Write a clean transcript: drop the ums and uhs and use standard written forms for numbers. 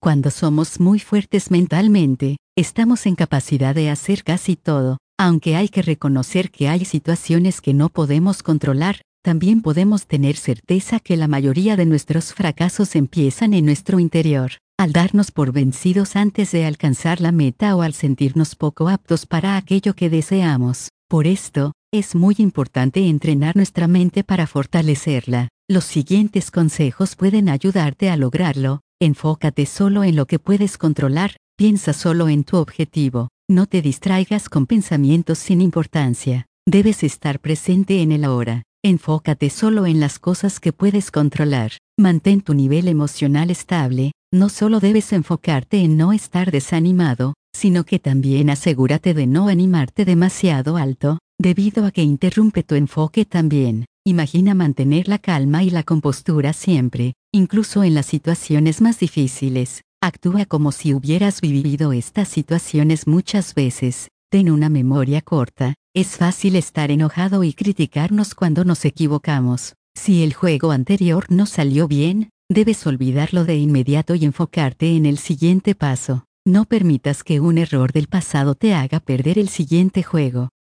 Cuando somos muy fuertes mentalmente, estamos en capacidad de hacer casi todo. Aunque hay que reconocer que hay situaciones que no podemos controlar, también podemos tener certeza que la mayoría de nuestros fracasos empiezan en nuestro interior, al darnos por vencidos antes de alcanzar la meta o al sentirnos poco aptos para aquello que deseamos. Por esto, es muy importante entrenar nuestra mente para fortalecerla. Los siguientes consejos pueden ayudarte a lograrlo. Enfócate solo en lo que puedes controlar, piensa solo en tu objetivo. No te distraigas con pensamientos sin importancia. Debes estar presente en el ahora. Enfócate solo en las cosas que puedes controlar. Mantén tu nivel emocional estable. No solo debes enfocarte en no estar desanimado, sino que también asegúrate de no animarte demasiado alto, debido a que interrumpe tu enfoque también. Imagina mantener la calma y la compostura siempre, incluso en las situaciones más difíciles. Actúa como si hubieras vivido estas situaciones muchas veces. Ten una memoria corta. Es fácil estar enojado y criticarnos cuando nos equivocamos. Si el juego anterior no salió bien, debes olvidarlo de inmediato y enfocarte en el siguiente paso. No permitas que un error del pasado te haga perder el siguiente juego.